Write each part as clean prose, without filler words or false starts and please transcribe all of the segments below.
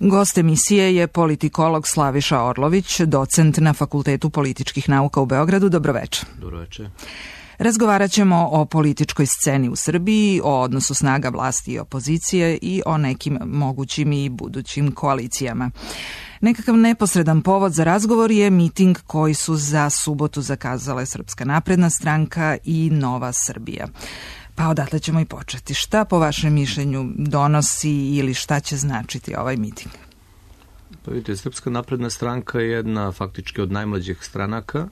Gost emisije je politikolog Slaviša Orlović, docent na Fakultetu političkih nauka u Beogradu. Dobroveče. Dobroveče. Razgovarat ćemo o političkoj sceni u Srbiji, o odnosu snaga vlasti i opozicije i o nekim mogućim i budućim koalicijama. Nekakav neposredan povod za razgovor je miting koji su za subotu zakazale Srpska napredna stranka i Nova Srbija. Pa odatle ćemo i početi. Šta po vašem mišljenju donosi ili šta će značiti ovaj miting? Pa vidite, Srpska napredna stranka je jedna faktički od najmlađih stranaka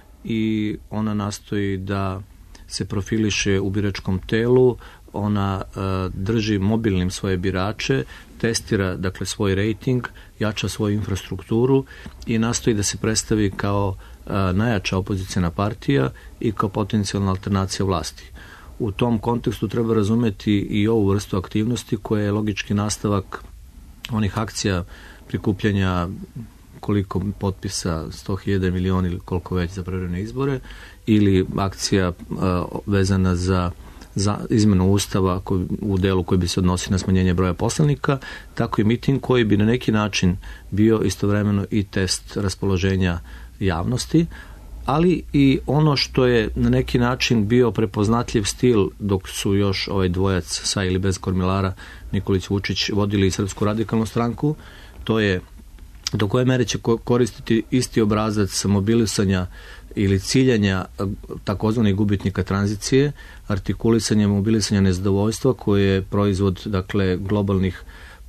i ona nastoji da se profiliše u biračkom telu, ona drži mobilnim svoje birače, testira dakle svoj rejting, jača svoju infrastrukturu i nastoji da se predstavi kao najjača opozicijna partija i kao potencijalna alternacija vlasti. U tom kontekstu treba razumeti i ovu vrstu aktivnosti koja je logički nastavak onih akcija prikupljanja koliko potpisa, 100.000 miliona ili koliko već za prevremene izbore, ili akcija vezana za izmenu Ustava u delu koji bi se odnosi na smanjenje broja poslanika, tako i miting koji bi na neki način bio istovremeno i test raspoloženja javnosti, ali i ono što je na neki način bio prepoznatljiv stil dok su još ovaj dvojac sa ili bez kormilara Nikolić Vučić vodili Srpsku radikalnu stranku, to je do koje mere će koristiti isti obrazac mobilisanja ili ciljanja takozvanih gubitnika tranzicije, artikulisanja, mobilisanja nezadovoljstva koje je proizvod dakle globalnih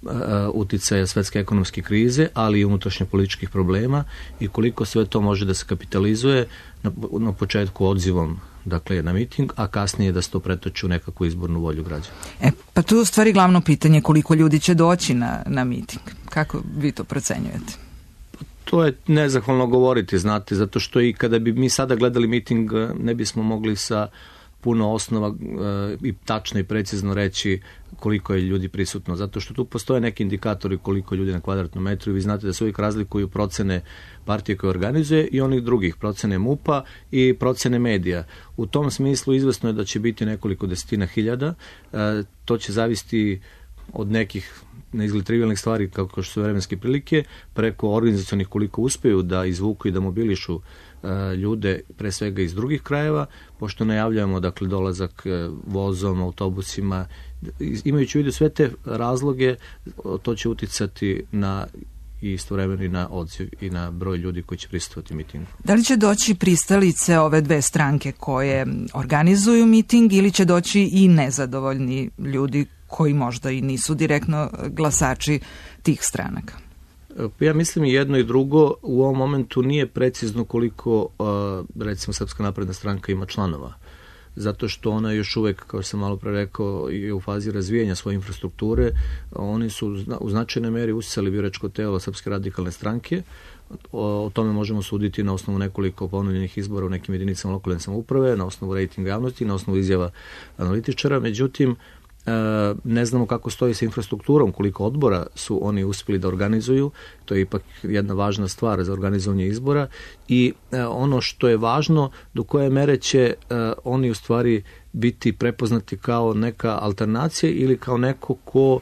uticaja svetske ekonomske krize, ali i unutrašnje političkih problema i koliko sve to može da se kapitalizuje na početku odzivom dakle na miting, a kasnije da se to pretoči u nekakvu izbornu volju građana. Pa tu je u stvari glavno pitanje koliko ljudi će doći na miting. Kako vi to procenjujete? To je nezahvalno govoriti, znate, zato što i kada bi mi sada gledali miting ne bismo mogli sa puno osnova i tačno i precizno reći koliko je ljudi prisutno, zato što tu postoje neki indikatori koliko ljudi na kvadratnom metru i vi znate da se uvijek razlikuju procene partije koje organizuje i onih drugih, procene MUP-a i procene medija. U tom smislu izvesno je da će biti nekoliko desetina hiljada, to će zavisiti od nekih neizgled trivialnih stvari kao što su vremenske prilike, preko organizacionih koliko uspeju da izvuku i da mobilišu ljude pre svega iz drugih krajeva, pošto najavljamo dakle dolazak vozom, autobusima, imajući u vidu sve te razloge, to će uticati na i istovremeno i na odziv i na broj ljudi koji će prisustvovati mitingu. Da li će doći pristalice ove dve stranke koje organizuju miting ili će doći i nezadovoljni ljudi koji možda i nisu direktno glasači tih stranaka? Ja mislim i jedno i drugo. U ovom momentu nije precizno koliko recimo Srpska napredna stranka ima članova. Zato što ona još uvek, kao što sam malo pre rekao, je u fazi razvijanja svoje infrastrukture. Oni su u značajnoj meri usisali biračko telo Srpske radikalne stranke. O tome možemo suditi na osnovu nekoliko ponovljenih izbora u nekim jedinicama lokalne samouprave, na osnovu rejtinga javnosti, na osnovu izjava analitičara. Međutim, ne znamo kako stoji sa infrastrukturom, koliko odbora su oni uspjeli da organizuju, to je ipak jedna važna stvar za organizovanje izbora i ono što je važno, do koje mere će oni u stvari biti prepoznati kao neka alternacija ili kao neko ko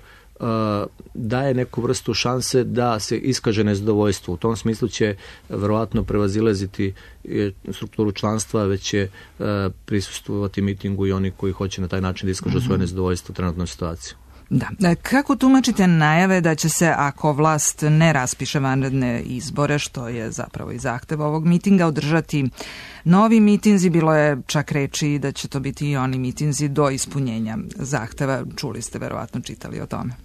daje neku vrstu šanse da se iskaže nezadovoljstvo. U tom smislu će verovatno prevazilaziti strukturu članstva, već će prisustvovati mitingu i oni koji hoće na taj način da iskažu svoje nezadovoljstvo u trenutnoj situaciji. Da. Kako tumačite najave da će se, ako vlast ne raspiše vanredne izbore, što je zapravo i zahtev ovog mitinga, održati novi mitinzi? Bilo je čak reči da će to biti i oni mitinzi do ispunjenja zahteva. Čuli ste, verovatno čitali o tome.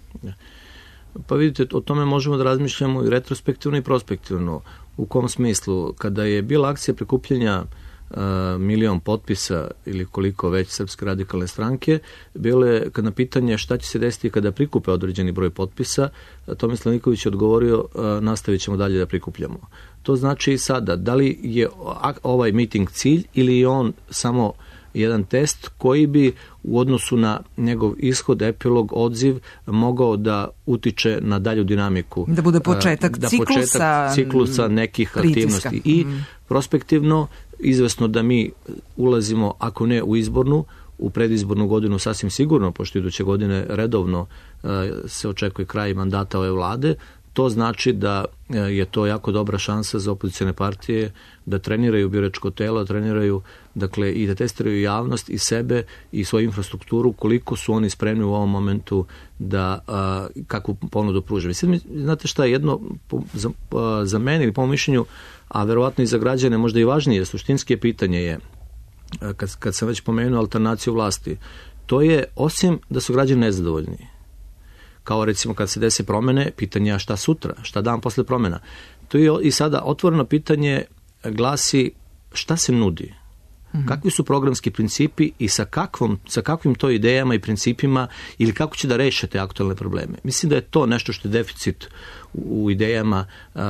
Pa vidite, o tome možemo da razmišljamo i retrospektivno i prospektivno. U kom smislu? Kada je bila akcija prikupljanja 1.000.000 potpisa ili koliko već Srpske radikalne stranke, bilo je kad na pitanje šta će se desiti kada prikupe određeni broj potpisa, Tomislav Nikolić je odgovorio nastavit ćemo dalje da prikupljamo. To znači i sada, da li je ovaj miting cilj ili je on samo jedan test koji bi u odnosu na njegov ishod, epilog, odziv mogao da utiče na dalju dinamiku. Da bude početak ciklusa nekih aktivnosti. I prospektivno, izvesno da mi ulazimo, ako ne u izbornu, u predizbornu godinu sasvim sigurno, pošto iduće godine redovno se očekuje kraj mandata ove vlade, To znači da je to jako dobra šansa za opozicione partije da treniraju biračko telo, treniraju dakle i da testiraju javnost i sebe i svoju infrastrukturu koliko su oni spremni u ovom momentu da kakvu ponudu pruže. Mislim, znate šta je jedno za mene ili po mom mišljenju, a verovatno i za građane možda i važnije, suštinske pitanje je, kad sam već pomenuo alternaciju vlasti, to je osim da su građani nezadovoljni, kao recimo kad se dese promene, pitanje šta sutra, šta dan posle promena. To je i sada otvoreno pitanje glasi šta se nudi, kakvi su programski principi i sa kakvim to idejama i principima ili kako će da reše te aktualne probleme. Mislim da je to nešto što je deficit u idejama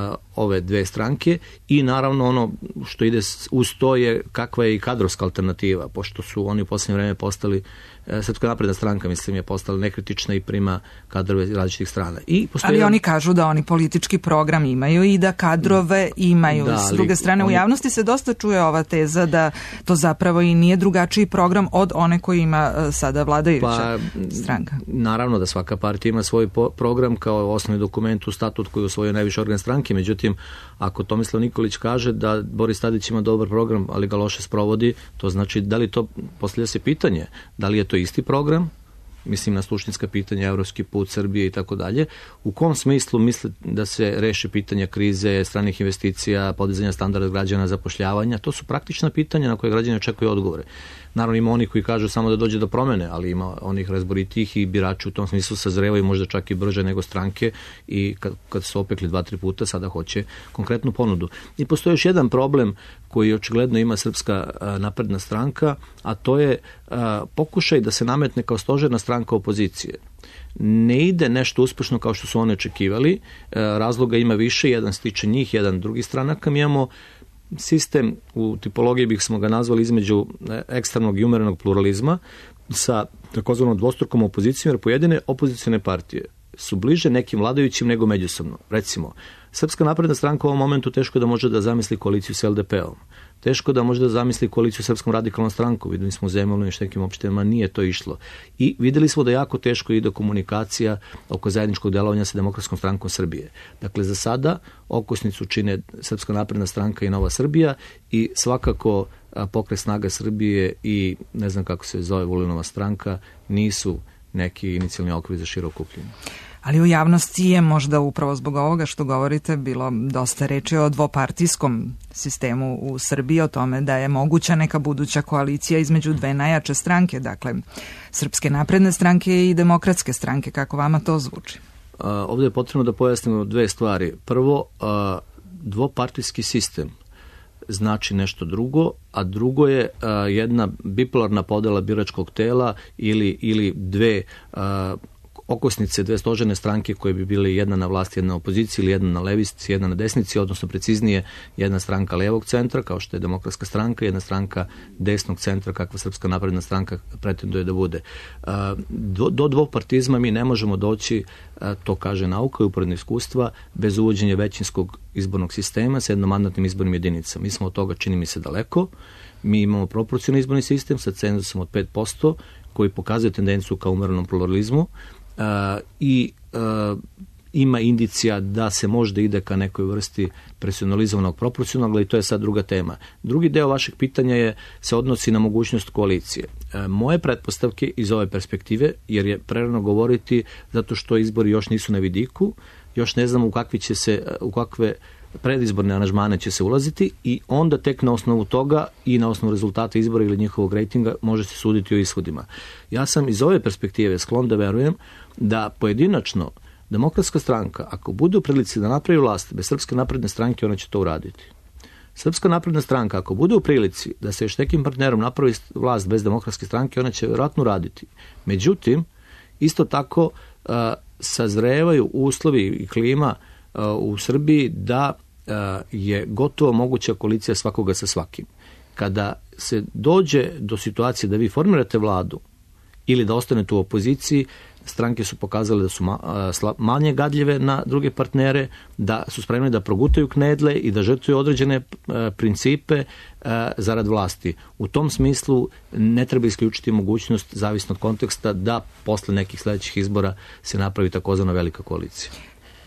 ove dve stranke i naravno ono što ide uz to je kakva je i kadrovska alternativa, pošto su oni u posljednje vreme postali, Srpska napredna stranka mislim je postala nekritična i prima kadrove različitih strana. Ali oni kažu da oni politički program imaju i da kadrove imaju. S druge strane u javnosti se dosta čuje ova teza da to zapravo i nije drugačiji program od one koji ima sada vladajuća stranka. Naravno da svaka partija ima svoj program kao osnovni dokument u statut koji usvojio najviše organ stranke, međutim ako Tomislav Nikolić kaže da Boris Tadić ima dobar program, ali ga loše sprovodi, to znači da li to, postavlja se pitanje, da li je to isti program, mislim na suštinska pitanja, evropski put Srbije i tako dalje, u kom smislu misle da se reše pitanja krize, stranih investicija, podizanja standarda građana, zapošljavanja, to su praktična pitanja na koje građani očekuju odgovore. Naravno ima oni koji kažu samo da dođe do promene, ali ima onih razboritih i birači u tom smislu sazrevaju možda čak i brže nego stranke i kad su opekli 2-3 puta sada hoće konkretnu ponudu. I postoji još jedan problem koji očigledno ima Srpska napredna stranka, a to je pokušaj da se nametne kao stožerna stranka opozicije. Ne ide nešto uspešno kao što su oni očekivali, razloga ima više, jedan se tiče njih, jedan drugi stranaka. Mi imamo sistem, u tipologiji bih smo ga nazvali između ekstremnog i umerenog pluralizma sa takozvanom dvostrukom opozicijom, jer pojedine opozicione partije su bliže nekim vladajućim nego međusobno. Recimo, Srpska napredna stranka u ovom momentu teško da može da zamisli koaliciju s LDP-om. Teško da može da zamisli koaliciju s Srpskom radikalnom strankom. Videli smo u Zemunu i štekim opštinama, nije to išlo. I videli smo da jako teško ide komunikacija oko zajedničkog delovanja sa Demokratskom strankom Srbije. Dakle, za sada okosnicu čine Srpska napredna stranka i Nova Srbija i svakako Pokret snaga Srbije i ne znam kako se zove Vulinova stranka nisu neki inicijalni okvir za široko okupljanje. Ali u javnosti je možda upravo zbog ovoga što govorite bilo dosta reči o dvopartijskom sistemu u Srbiji, o tome da je moguća neka buduća koalicija između dve najjače stranke, dakle Srpske napredne stranke i Demokratske stranke. Kako vama to zvuči? Ovdje je potrebno da pojasnimo dve stvari. Prvo, dvopartijski sistem znači nešto drugo, a drugo je jedna bipolarna podela biračkog tela ili dve okosnice, dve stožerne stranke koje bi bile jedna na vlasti, jedna na opoziciji ili jedna na levici, jedna na desnici, odnosno preciznije jedna stranka levog centra kao što je Demokratska stranka, jedna stranka desnog centra kakva Srpska napredna stranka pretenduje da bude. Do dvopartizma mi ne možemo doći, to kaže nauka i uporedno iskustva, bez uvođenja većinskog izbornog sistema sa jednomandatnim izbornim jedinicama. Mi smo od toga, čini mi se, daleko. Mi imamo proporcionalni izborni sistem sa cenzusom od 5% koji pokazuje tendenciju ka umerenom pluralizmu i ima indicija da se možda ide ka nekoj vrsti personalizovanog proporcionalnog, ali to je sad druga tema. Drugi deo vašeg pitanja se odnosi na mogućnost koalicije. Moje pretpostavke iz ove perspektive, jer je prerano govoriti zato što izbori još nisu na vidiku, još ne znamo u kakve predizborne aranžmane će se ulaziti i onda tek na osnovu toga i na osnovu rezultata izbora ili njihovog rejtinga može se suditi o ishodima. Ja sam iz ove perspektive sklon da verujem da pojedinačno Demokratska stranka, ako bude u prilici da napravi vlast bez Srpske napredne stranke, ona će to uraditi. Srpska napredna stranka, ako bude u prilici da se još nekim partnerom napravi vlast bez Demokratske stranke, ona će vjerojatno raditi. Međutim, isto tako sazrevaju uslovi i klima u Srbiji da je gotovo moguća koalicija svakoga sa svakim. Kada se dođe do situacije da vi formirate vladu ili da ostanete u opoziciji, stranke su pokazale da su manje gadljive na druge partnere, da su spremni da progutaju knedle i da žrtvuju određene principe zarad vlasti. U tom smislu ne treba isključiti mogućnost zavisnog konteksta da posle nekih sledećih izbora se napravi takozvana velika koalicija.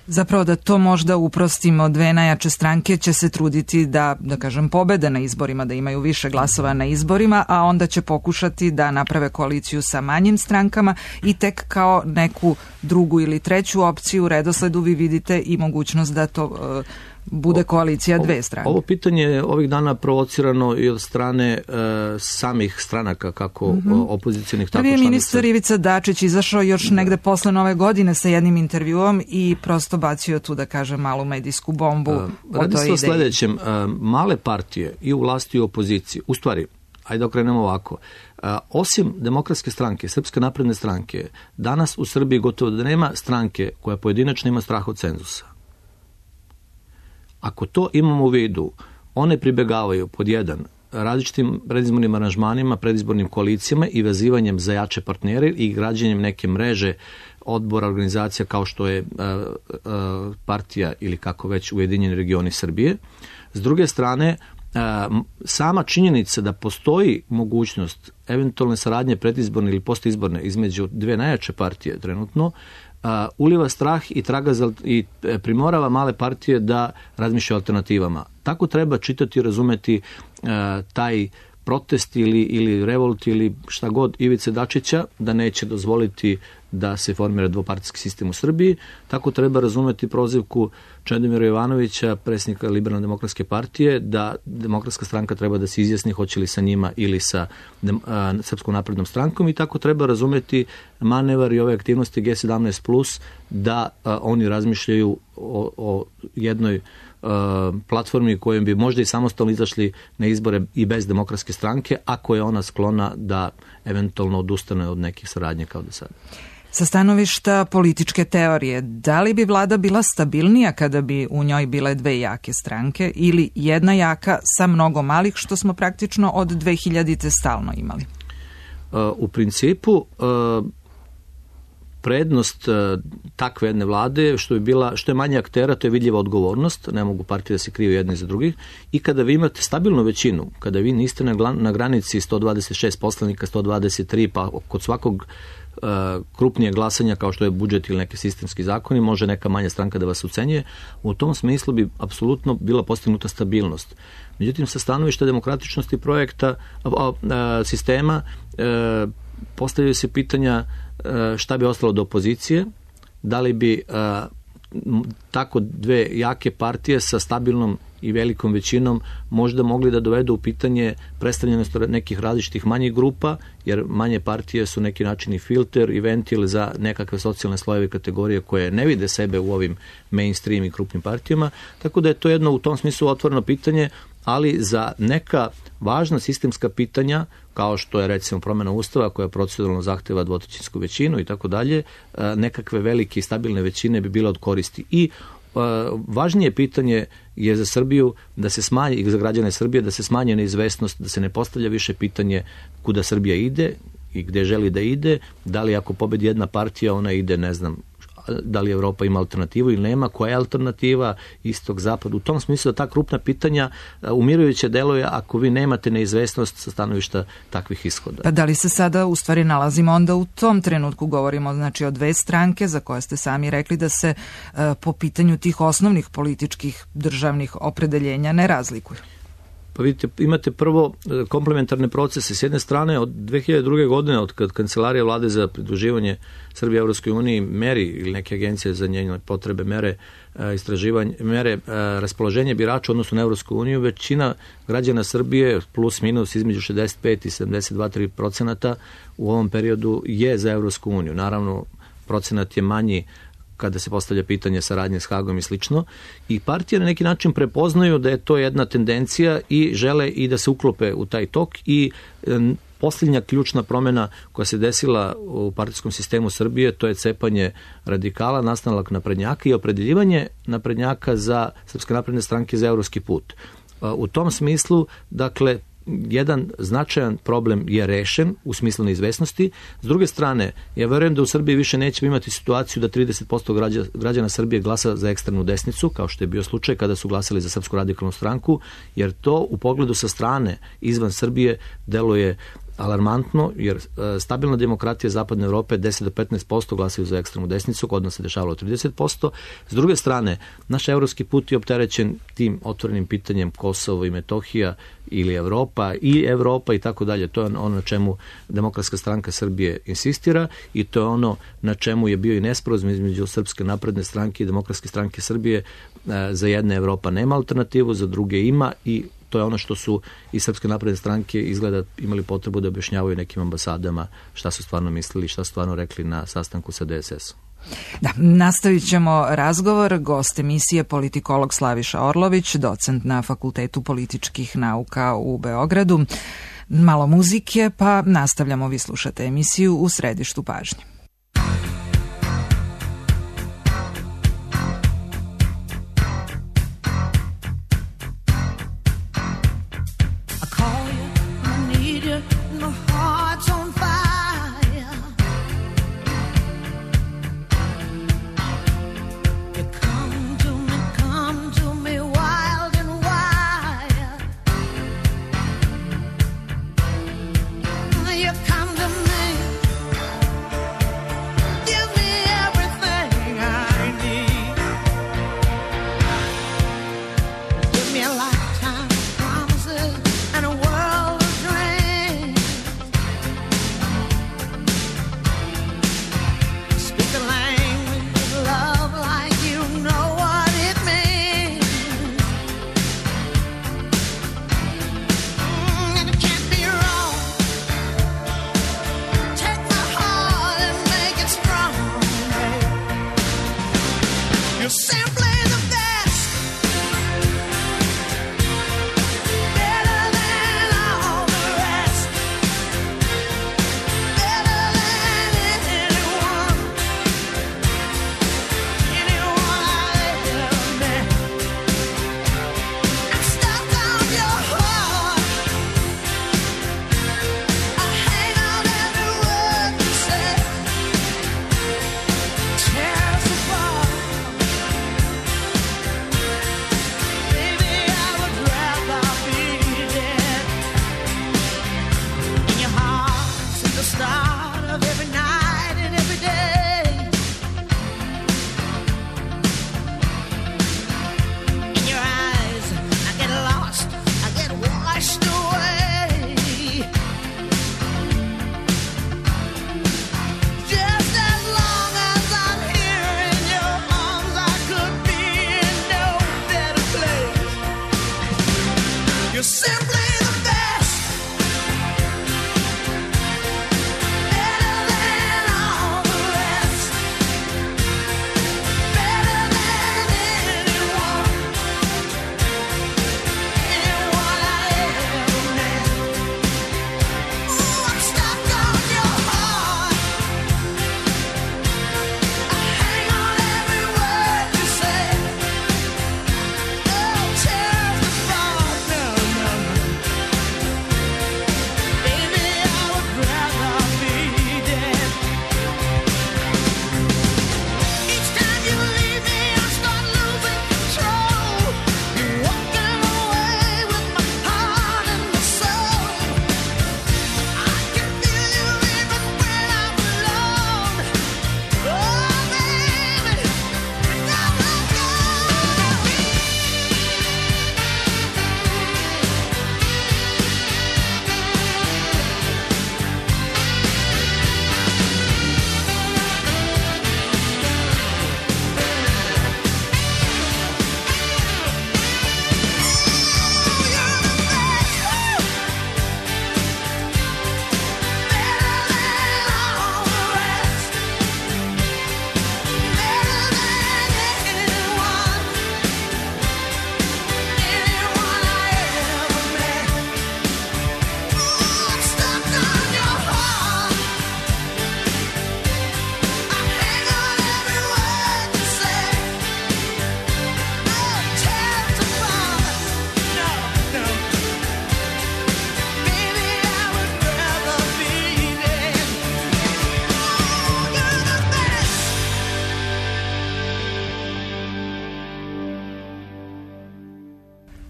Zapravo da to možda uprostimo, dve najjače stranke će se truditi da kažem, pobede na izborima, da imaju više glasova na izborima, a onda će pokušati da naprave koaliciju sa manjim strankama i tek kao neku drugu ili treću opciju u redosledu vi vidite i mogućnost da to bude koalicija dve stranke. Ovo pitanje je ovih dana provocirano i od strane samih stranaka, kako opozicionih, tako članica. Ministar Ivica Dačić izašao još negde posle Nove godine sa jednim intervjuom i prosto bacio tu, da kažem, malu medijsku bombu o toj ideji. Radi se o sledećem, male partije i u vlasti i u opoziciji, u stvari, ajde da okrenemo ovako, osim Demokratske stranke, Srpske napredne stranke, danas u Srbiji gotovo da nema stranke koja pojedinačno ima strah od cenzusa. Ako to imamo u vidu, one pribegavaju pod jedan različitim predizbornim aranžmanima, predizbornim koalicijama i vezivanjem za jače partnere i građenjem neke mreže odbora, organizacija kao što je partija ili kako već Ujedinjeni regioni Srbije. S druge strane, sama činjenica da postoji mogućnost eventualne saradnje predizborne ili postizborne između dve najjače partije trenutno, uliva strah i primorava male partije da razmišljaju o alternativama. Tako treba čitati i razumeti taj protest ili revolt ili šta god Ivice Dačića, da neće dozvoliti da se formira dvopartijski sistem u Srbiji. Tako treba razumeti prozivku Čedomira Jovanovića, predsjednika Liberalno-demokratske partije, da Demokratska stranka treba da se izjasni hoće li sa njima ili sa Srpskom naprednom strankom, i tako treba razumeti manevar i ove aktivnosti G17+, da oni razmišljaju o jednoj platformi kojom bi možda i samostalno izašli na izbore i bez Demokratske stranke, ako je ona sklona da eventualno odustane od nekih saradnje kao do sada. Sa stanovišta političke teorije, da li bi vlada bila stabilnija kada bi u njoj bile dve jake stranke ili jedna jaka sa mnogo malih, što smo praktično od 2000-te stalno imali? U principu, prednost takve jedne vlade, što je manje aktera, to je vidljiva odgovornost, ne mogu partije da se kriju jedni za drugih, i kada vi imate stabilnu većinu, kada vi niste na granici 126 poslanika, 123, pa kod svakog krupnije glasanja kao što je budžet ili neki sistemski zakoni, može neka manja stranka da vas ucenjuje, u tom smislu bi apsolutno bila postignuta stabilnost. Međutim, sa stanovišta demokratičnosti projekta, sistema, postavljaju se pitanja šta bi ostalo do opozicije, da li bi tako dve jake partije sa stabilnom i velikom većinom možda mogli da dovedu u pitanje predstavljenost nekih različitih manjih grupa, jer manje partije su neki način i filter i ventil za nekakve socijalne slojeve kategorije koje ne vide sebe u ovim mainstream i krupnim partijama, tako da je to jedno u tom smislu otvoreno pitanje, ali za neka važna sistemska pitanja, kao što je recimo promjena Ustava koja proceduralno zahteva dvotrećinsku većinu i tako dalje, nekakve velike i stabilne većine bi bila od koristi. I važnije pitanje je za Srbiju da se smanji, i za građane Srbije, da se smanji neizvesnost, da se ne postavlja više pitanje kuda Srbija ide i gde želi da ide, da li ako pobedi jedna partija ona ide, ne znam, da li Evropa ima alternativu ili nema, koja je alternativa, istok, zapad. U tom smislu da ta krupna pitanja umirujuće deluje ako vi nemate neizvesnost sa stanovišta takvih ishoda. Pa da li se sada u stvari nalazimo onda u tom trenutku, govorimo znači o dve stranke za koje ste sami rekli da se po pitanju tih osnovnih političkih državnih opredeljenja ne razlikuju? Pa vidite, imate prvo komplementarne procese. S jedne strane, od 2002. godine, od kad Kancelarija vlade za pridruživanje Srbije Evropskoj uniji meri, ili neke agencije za njene potrebe mere istraživanje, mere raspoloženje birača odnosno na Evropsku uniju, većina građana Srbije plus minus između 65 i 72-3% u ovom periodu je za Evropsku uniju. Naravno, procenat je manji kada se postavlja pitanje saradnje s Hagom i slično, i partije na neki način prepoznaju da je to jedna tendencija i žele i da se uklope u taj tok. I posljednja ključna promjena koja se desila u partijskom sistemu Srbije, to je cepanje radikala, nastanak naprednjaka i opredeljivanje naprednjaka za Srpske napredne stranke za evropski put. U tom smislu, dakle, jedan značajan problem je rešen u smislu neizvesnosti. S druge strane, ja verujem da u Srbiji više nećemo imati situaciju da 30% građana Srbije glasa za ekstremnu desnicu, kao što je bio slučaj kada su glasali za Srpsku radikalnu stranku, jer to u pogledu sa strane izvan Srbije deluje alarmantno, jer stabilna demokratija Zapadne Evrope 10 do 15% glasaju za ekstremnu desnicu, kod nas se dešavalo 30%. S druge strane, naš evropski put je opterećen tim otvorenim pitanjem Kosovo i Metohija ili Evropa i tako dalje. To je ono na čemu Demokratska stranka Srbije insistira i to je ono na čemu je bio i nesporazum između Srpske napredne stranke i Demokratske stranke Srbije. Za jedne Evropa nema alternativu, za druge ima i to je ono što su i Srpske napredne stranke izgleda imali potrebu da objašnjavaju nekim ambasadama šta su stvarno mislili, šta su stvarno rekli na sastanku sa DSS-om. Da, nastavit ćemo razgovor. Gost emisije politikolog Slaviša Orlović, docent na Fakultetu političkih nauka u Beogradu. Malo muzike, pa nastavljamo. Vi slušate emisiju U središtu pažnje.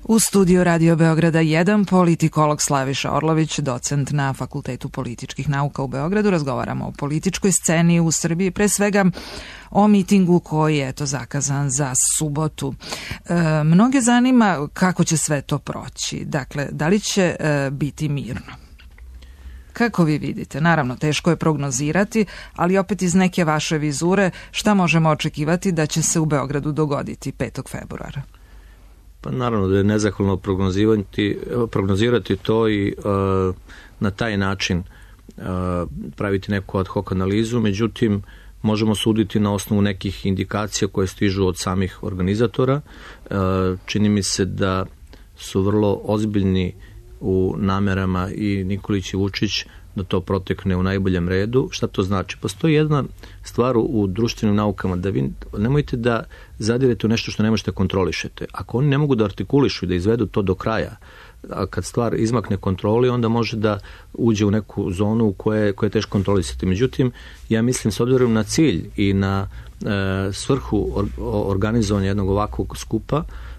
U studiju Radio Beograda 1 politikolog Slaviša Orlović, docent na Fakultetu političkih nauka u Beogradu. Razgovaramo o političkoj sceni u Srbiji, pre svega o mitingu koji je zakazan za subotu. Mnoge zanima kako će sve to proći. Dakle, da li će biti mirno? Kako vi vidite? Naravno, teško je prognozirati, ali opet iz neke vaše vizure šta možemo očekivati da će se u Beogradu dogoditi 5. februara? Pa naravno da je nezahvalno prognozirati to i na taj način praviti neku ad hoc analizu, međutim možemo suditi na osnovu nekih indikacija koje stižu od samih organizatora. Čini mi se da su vrlo ozbiljni u namerama i Nikolić i Vučić da to protekne u najboljem redu. Šta to znači? Postoji jedna stvar u društvenim naukama, da vi nemojte da zadirete u nešto što ne možete kontrolišete. Ako oni ne mogu da artikulišu i da izvedu to do kraja, a kad stvar izmakne kontroli, onda može da uđe u neku zonu koje je teško kontrolisati. Međutim, ja mislim, s obzirom na cilj i na svrhu organizovanja jednog ovakvog skupa,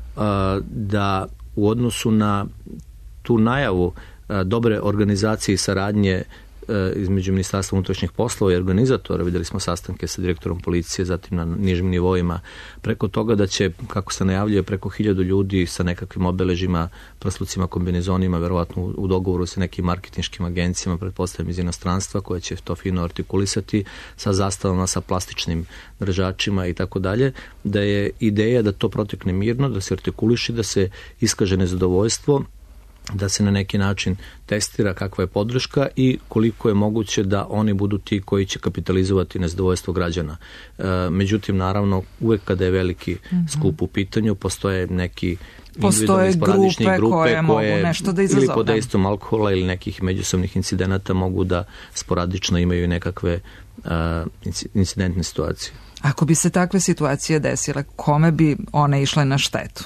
da u odnosu na tu najavu dobre organizacije i saradnje između Ministarstva unutrašnjih poslova i organizatora, vidjeli smo sastanke sa direktorom policije, zatim na nižim nivoima, preko toga da će, kako se najavljuje, preko 1000 ljudi sa nekakvim obeležima, prslucima, kombinezonima, verovatno u dogovoru sa nekim marketinškim agencijama, pretpostavljam iz inostranstva, koje će to fino artikulisati, sa zastavama, sa plastičnim držačima i tako dalje, da je ideja da to protekne mirno, da se artikuliši, da se iskaže nezadovoljstvo, da se na neki način testira kakva je podrška i koliko je moguće da oni budu ti koji će kapitalizovati nezadovoljstvo građana. Međutim, naravno, uvek kada je veliki skup u pitanju, postoje neki grupe koje mogu nešto da izazove. Ili pod dejstvom alkohola ili nekih međusobnih incidenata mogu da sporadično imaju nekakve incidentne situacije. Ako bi se takve situacije desile, kome bi one išle na štetu?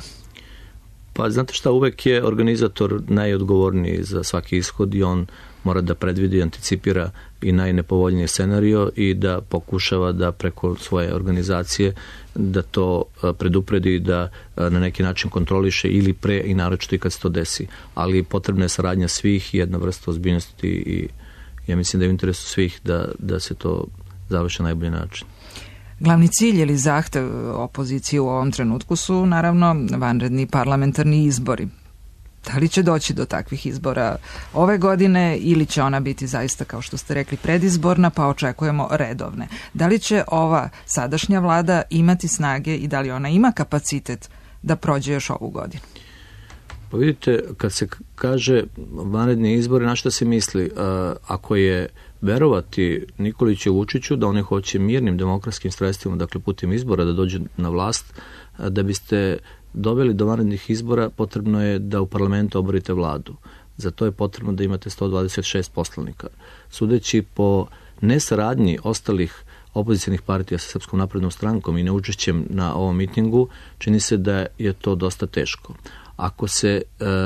Pa znate šta, uvek je organizator najodgovorniji za svaki ishod i on mora da predvidi, anticipira i najnepovoljniji scenario i da pokušava da preko svoje organizacije da to predupredi, da na neki način kontroliše ili pre i naročito i kad se to desi. Ali potrebna je saradnja svih i jedna vrsta ozbiljnosti i ja mislim da je u interesu svih da se to završi na najbolji način. Glavni cilj ili zahtev opozicije u ovom trenutku su naravno vanredni parlamentarni izbori. Da li će doći do takvih izbora ove godine ili će ona biti zaista, kao što ste rekli, predizborna, pa očekujemo redovne? Da li će ova sadašnja vlada imati snage i da li ona ima kapacitet da prođe još ovu godinu? Pa vidite, kad se kaže vanredni izbori, na šta se misli? Ako je verovati Nikoliću i Vučiću da oni hoće mirnim demokratskim sredstvima, dakle putem izbora, da dođu na vlast, da biste doveli do vanrednih izbora, potrebno je da u parlamentu oborite vladu. Za to je potrebno da imate 126 poslanika. Sudeći po nesaradnji ostalih opozicijnih partija sa Srpskom naprednom strankom i neučešćem na ovom mitingu, čini se da je to dosta teško. Ako se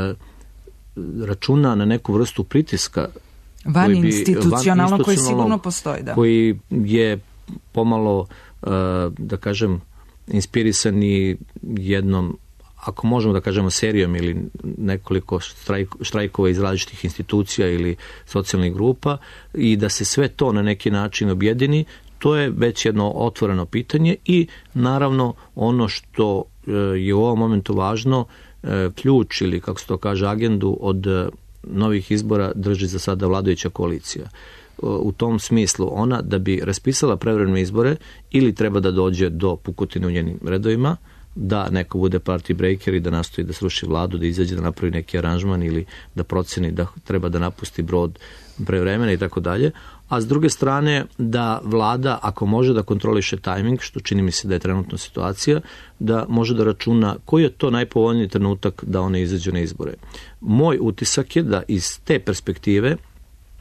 računa na neku vrstu pritiska van institucionalno koji sigurno postoji, da. Koji je pomalo, da kažem, inspirisan i jednom, ako možemo da kažemo serijom ili nekoliko štrajkova iz različitih institucija ili socijalnih grupa i da se sve to na neki način objedini, to je već jedno otvoreno pitanje i naravno ono što je u ovom momentu važno, ključ ili kako se to kaže agendu od novih izbora drži za sada vladajuća koalicija. U tom smislu ona da bi raspisala prevremene izbore ili treba da dođe do pukotine u njenim redovima, da neko bude party breaker i da nastoji da sruši vladu, da izađe da napravi neki aranžman ili da proceni da treba da napusti brod prevremena i tako dalje. A s druge strane da vlada, ako može da kontroliše tajming, što čini mi se da je trenutna situacija, da može da računa koji je to najpovoljniji trenutak da one izađu na izbore. Moj utisak je da iz te perspektive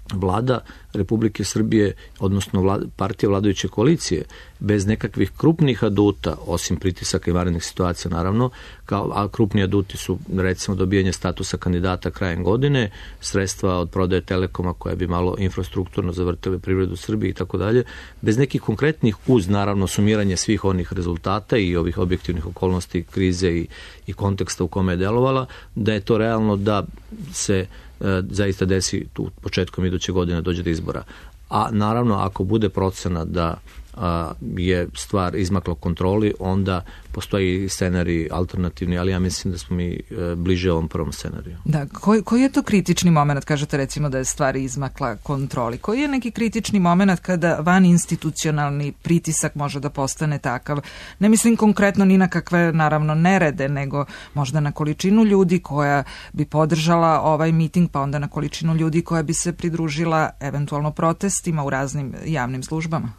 Vlada Republike Srbije, odnosno partija vladajuće koalicije, bez nekakvih krupnih aduta, osim pritisaka i vanrednih situacija naravno, a krupni aduti su recimo dobijanje statusa kandidata krajem godine, sredstva od prodaje Telekoma koja bi malo infrastrukturno zavrtile privredu Srbije i tako dalje, bez nekih konkretnih, uz naravno sumiranje svih onih rezultata i ovih objektivnih okolnosti krize i konteksta u kome je delovala, da je to realno da se zaista desi tu početkom iduće godine dođe do izbora. A naravno ako bude procena da je stvar izmakla kontroli, onda postoji scenarij alternativni, ali ja mislim da smo mi bliže ovom prvom scenariju. Da, koji je to kritični moment, kažete recimo da je stvar izmakla kontroli? Koji je neki kritični moment kada van institucionalni pritisak može da postane takav? Ne mislim konkretno ni na kakve naravno nerede, nego možda na količinu ljudi koja bi podržala ovaj miting, pa onda na količinu ljudi koja bi se pridružila eventualno protestima u raznim javnim službama.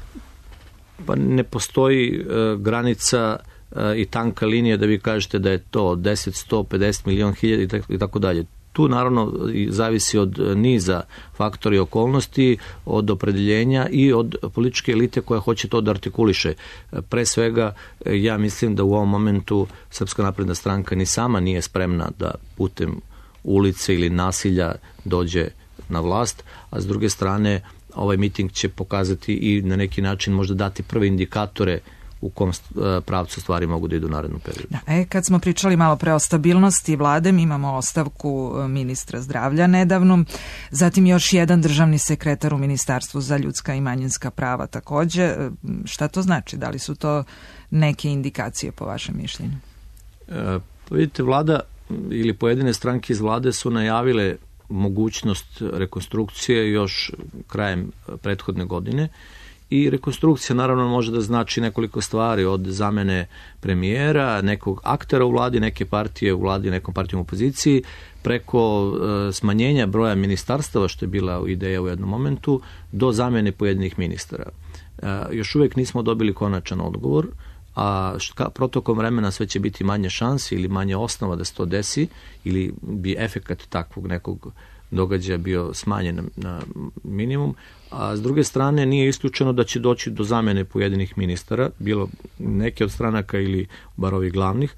Pa ne postoji granica i tanka linija da vi kažete da je to 10, 100, 50 miliona, 1000 i tako dalje. Tu naravno zavisi od niza faktora i okolnosti, od opredeljenja i od političke elite koja hoće to da artikuliše. Pre svega, ja mislim da u ovom momentu Srpska napredna stranka ni sama nije spremna da putem ulice ili nasilja dođe na vlast, a s druge strane ovaj miting će pokazati i na neki način možda dati prve indikatore u kom pravcu stvari mogu da idu u narednom periodu. Da, kad smo pričali malo pre o stabilnosti vlade, mi imamo ostavku ministra zdravlja nedavno, zatim još jedan državni sekretar u Ministarstvu za ljudska i manjinska prava takođe. Šta to znači? Da li su to neke indikacije po vašem mišljenju? Vidite, vlada ili pojedine stranke iz vlade su najavile mogućnost rekonstrukcije još krajem prethodne godine i rekonstrukcija naravno može da znači nekoliko stvari, od zamene premijera, nekog aktera u vladi, neke partije u vladi, nekom partijom u opoziciji, preko smanjenja broja ministarstava, što je bila ideja u jednom momentu, do zamene pojedinih ministara. Još uvijek nismo dobili konačan odgovor, a protokom vremena sve će biti manje šansi ili manje osnova da se to desi, ili bi efekat takvog nekog događaja bio smanjen na minimum, a s druge strane nije isključeno da će doći do zamene pojedinih ministara, bilo neke od stranaka ili bar ovih glavnih.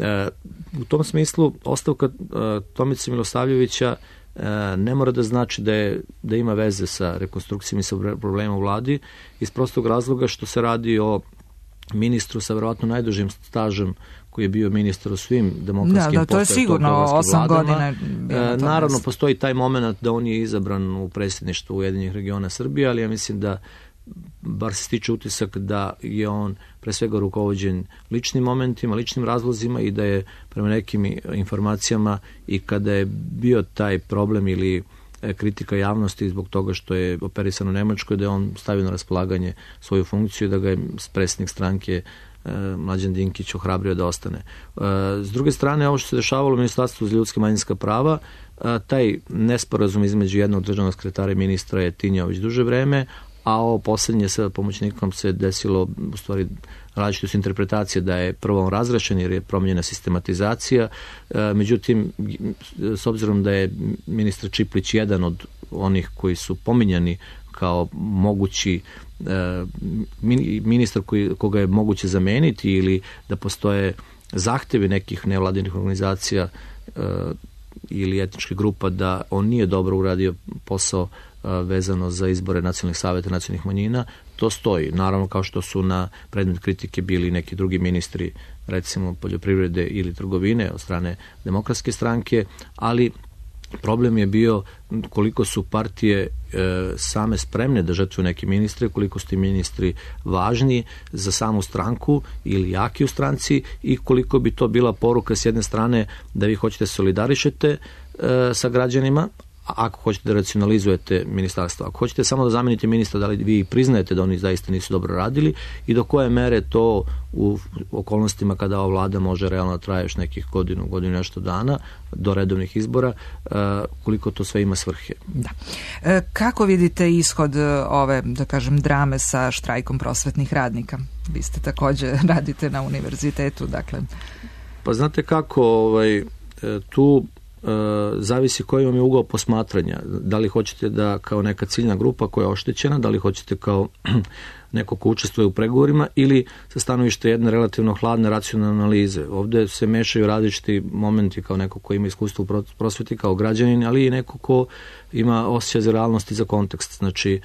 U tom smislu ostavka Tomice Milosavljevića ne mora da znači da ima veze sa rekonstrukcijom i sa problemom u vladi, iz prostog razloga što se radi o ministru sa verovatno najdužim stažem koji je bio ministar u svim demokratskim to je sigurno 8 godina. Naravno, postoji taj moment da on je izabran u predsjedništvu Ujedinjenih regiona Srbije, ali ja mislim da, bar se stiče utisak da je on pre svega rukovođen ličnim momentima, ličnim razlozima i da je prema nekim informacijama i kada je bio taj problem ili kritika javnosti zbog toga što je operisan u Nemačkoj, da je on stavio na raspolaganje svoju funkciju i da ga je predsjednik stranke Mlađan Dinkić ohrabrio da ostane. S druge strane, ovo što se dešavalo u Ministarstvu za ljudska i manjinska prava, taj nesporazum između jednog državnog sekretara i ministra je tinjao već duže vreme, a ovo posljednje sa pomoćnikom se desilo u stvari različite interpretacije da je prvo on razrešen jer je promenjena sistematizacija. Međutim, s obzirom da je ministar Čiplić jedan od onih koji su pominjani kao mogući ministar koga je moguće zameniti ili da postoje zahtevi nekih nevladinih organizacija ili etničkih grupa da on nije dobro uradio posao vezano za izbore nacionalnih savjeta nacionalnih manjina, to stoji. Naravno, kao što su na predmet kritike bili neki drugi ministri, recimo poljoprivrede ili trgovine od strane Demokratske stranke, ali problem je bio koliko su partije same spremne da žrtvuju neke ministre, koliko su ti ministri važni za samu stranku ili jaki u stranci i koliko bi to bila poruka s jedne strane da vi hoćete solidarišete sa građanima, ako hoćete da racionalizujete ministarstvo, ako hoćete samo da zamenite ministra, da li vi priznajete da oni zaista nisu dobro radili i do koje mere to u okolnostima kada ova vlada može realno traje još nekih godinu nešto dana do redovnih izbora, koliko to sve ima svrhe. Da. Kako vidite ishod ove, da kažem, drame sa štrajkom prosvetnih radnika? Vi ste također radite na univerzitetu, dakle. Pa znate kako, tu zavisi koji vam je ugao posmatranja. Da li hoćete da kao neka ciljna grupa koja je oštećena, da li hoćete kao neko ko učestvuje u pregovorima ili sa stanovišta jedne relativno hladne racionalne analize. Ovde se mešaju različiti momenti kao neko ko ima iskustvo u prosveti, kao građanin, ali i neko ko ima osjećaj za realnost i za kontekst. Znači,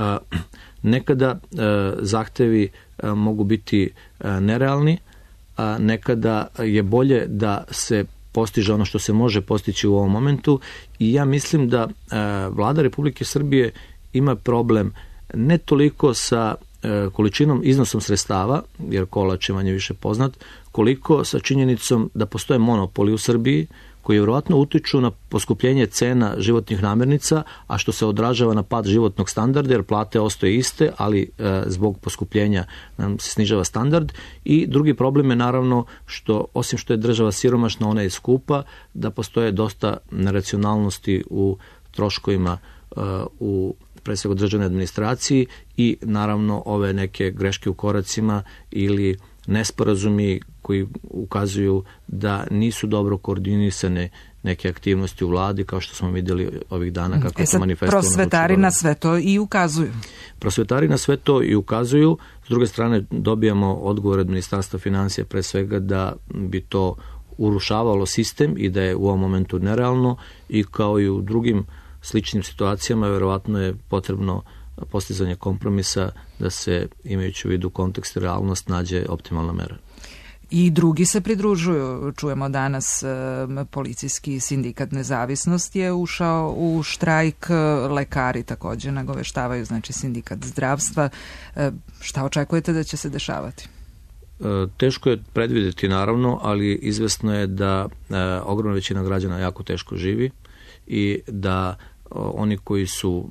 nekada zahtevi mogu biti nerealni, a nekada je bolje da se postiže ono što se može postići u ovom momentu i ja mislim da Vlada Republike Srbije ima problem ne toliko sa količinom, iznosom sredstava, jer kolač je manje više poznat, koliko sa činjenicom da postoje monopoli u Srbiji koji vjerovatno utiču na poskupljenje cena životnih namirnica, a što se odražava na pad životnog standarda, jer plate ostaje iste, ali zbog poskupljenja nam se snižava standard. I drugi problem je naravno što, osim što je država siromašna, ona je skupa, da postoje dosta neracionalnosti u troškovima u pre svega državnoj administraciji i naravno ove neke greške u koracima ili nesporazumi koji ukazuju da nisu dobro koordinisane neke aktivnosti u vladi, kao što smo vidjeli ovih dana kako je to manifestovano. Prosvetari na sve to i ukazuju. Prosvetari na sve to i ukazuju. S druge strane dobijamo odgovor od Ministarstva finansija pre svega da bi to urušavalo sistem i da je u ovom momentu nerealno i kao i u drugim sličnim situacijama verovatno je potrebno postizanje kompromisa da se, imajući u vidu kontekst i realnost, nađe optimalna mera. I drugi se pridružuju. Čujemo danas policijski sindikat Nezavisnost je ušao u štrajk, lekari također nagoveštavaju, znači sindikat zdravstva. Šta očekujete da će se dešavati? Teško je predvidjeti naravno, ali izvesno je da ogromna većina građana jako teško živi i da oni koji su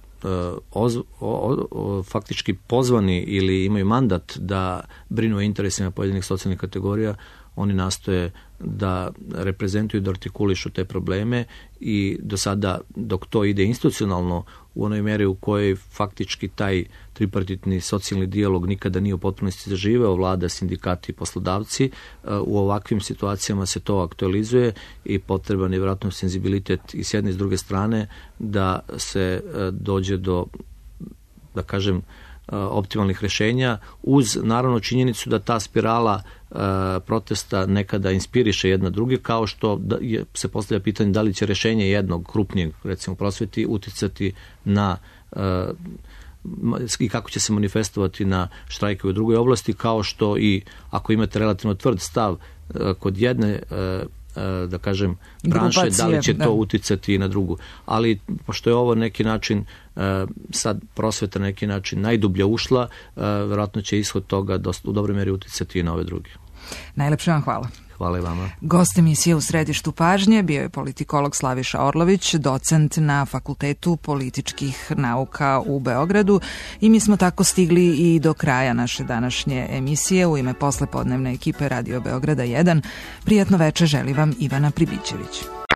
faktički pozvani ili imaju mandat da brinu o interesima pojedinih socijalnih kategorija, oni nastoje da reprezentuju, da artikulišu te probleme i do sada, dok to ide institucionalno u onoj meri u kojoj faktički taj tripartitni socijalni dijalog nikada nije u potpunosti zaživeo, vlada, sindikati i poslodavci, u ovakvim situacijama se to aktualizuje i potreban je vjerojatno senzibilitet i s jedne i s druge strane da se dođe do, da kažem, optimalnih rješenja, uz naravno činjenicu da ta spirala protesta nekada inspiriše jedna druge, kao što se postavlja pitanje da li će rješenje jednog krupnijeg, recimo prosveti, uticati na i kako će se manifestovati na štrajke u drugoj oblasti, kao što i ako imate relativno tvrd stav kod jedne da kažem branše, da li će to uticati na drugu. Ali pošto je ovo neki način sad prosveta na neki način najdublje ušla, vjerojatno će ishod toga u dobroj mjeri uticati i na ove druge. Najlepše vam hvala. Hvala i vama. Gost emisije U središtu pažnje bio je politikolog Slaviša Orlović, docent na Fakultetu političkih nauka u Beogradu i mi smo tako stigli i do kraja naše današnje emisije. U ime poslepodnevne ekipe Radio Beograda 1 prijatno večer želi vam Ivana Pribićević.